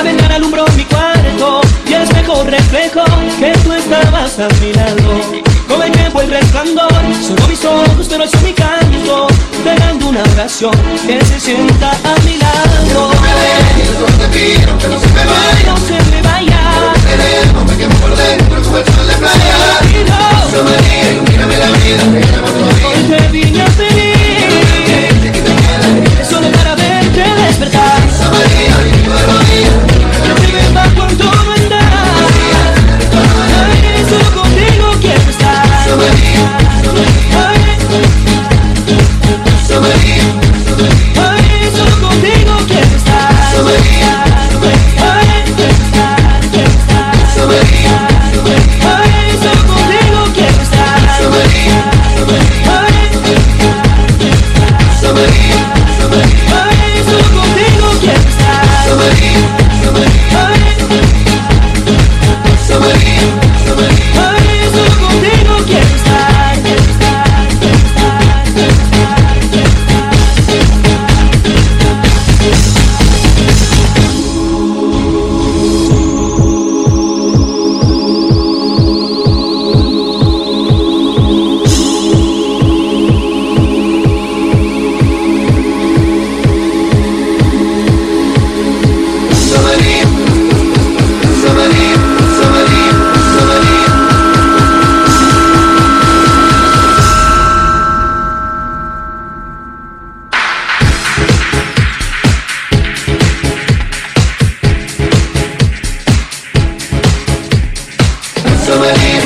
La ventana alumbró mi cuarto y el espejo reflejó que tú estabas a mi lado. Con el tiempo el resplandor sonó mis ojos, pero es mi canto, dejando una oración que se sienta a mi lado. No me dejes, yo solo te pido que no se me vaya. No se me vaya. No me quemo por dentro como el sol de playa. Rosa María, ilumíname la vida, me llamo todavía. Hoy te vine a pedir, solo para verte despertar. Rosa María, mi nueva vida. Dime pa' cuánto no andar. Ay, solo contigo quiero estar. Rosa María, Rosa María, ay, solo contigo quiero estar. Rosa María, Rosa María, Ay, solo contigo quiero estar. Rosa María, Rosa María, Ay, solo contigo quiero estar. Rosa María, Rosa María, Ay, solo contigo quiero estar. Rosa María, Rosa María, Rosa María, Rosa María. Rosa María,